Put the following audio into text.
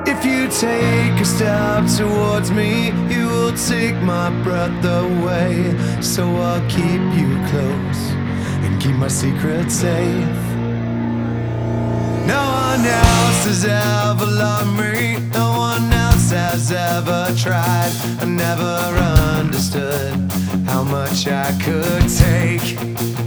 If you take a step towards me, you will take my breath away. So I'll keep you close and keep my secret safe. No one else has ever loved me, no one else has ever tried. I never understood how much I could take.